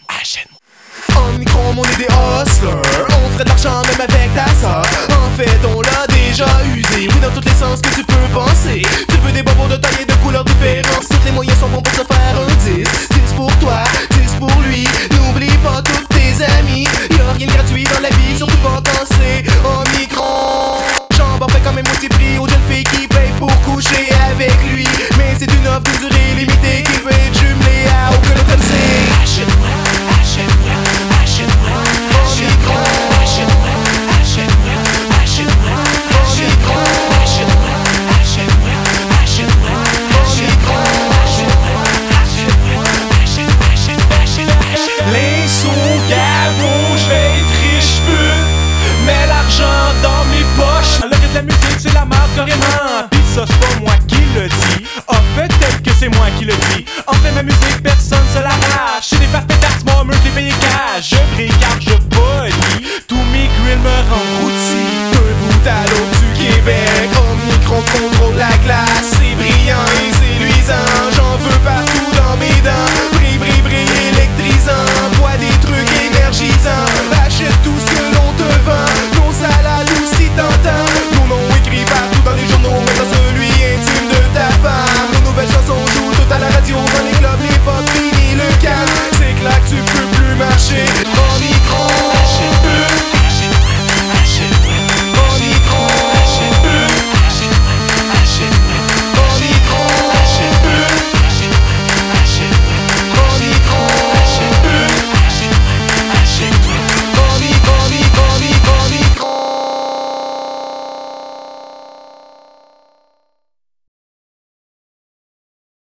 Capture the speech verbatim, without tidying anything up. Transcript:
achète-moi. Omicron, on est des hustlers, on ferait de l'argent même avec ta soeur. En fait, on l'a déjà usé, oui, dans tous les sens que tu peux penser. Tu veux des bonbons de taille et de couleurs différentes, tous les moyens sont bons pour se faire un dix. dix pour toi, dix pour lui, n'oublie pas tous tes amis. Y'a rien de gratuit dans la vie, surtout pas quand c'est Omicron. Chambre fait quand même aussi prix aux jeunes filles qui payent pour coucher avec lui. Mais c'est une offre d'une durée limitée qui peut être jumelée à aucun autre M C. Achète-moi, achète-moi, achète-moi, achète-moi, achète-moi, achète-moi, achète-moi, achète-moi, achète-moi, achète-moi, achète-moi, achète-moi, achète-moi, achète-moi, achète-moi. Les sous gavons, je vais être riche, j'peux mets l'argent dans mes poches. Le rythme de la musique, c'est la marque carrément. Pis ça, c'est pas moi qui le dis. Ah, peut-être que c'est moi qui le dis. En fait, ma musique, personne se l'arrache. J'ai des parfaits d'arts, moi, me les paye cash. Je brille car je polis. Tous mes grilles me rendent rôti. D'un bout à l'autre du Québec, Omicron contrôle la glace.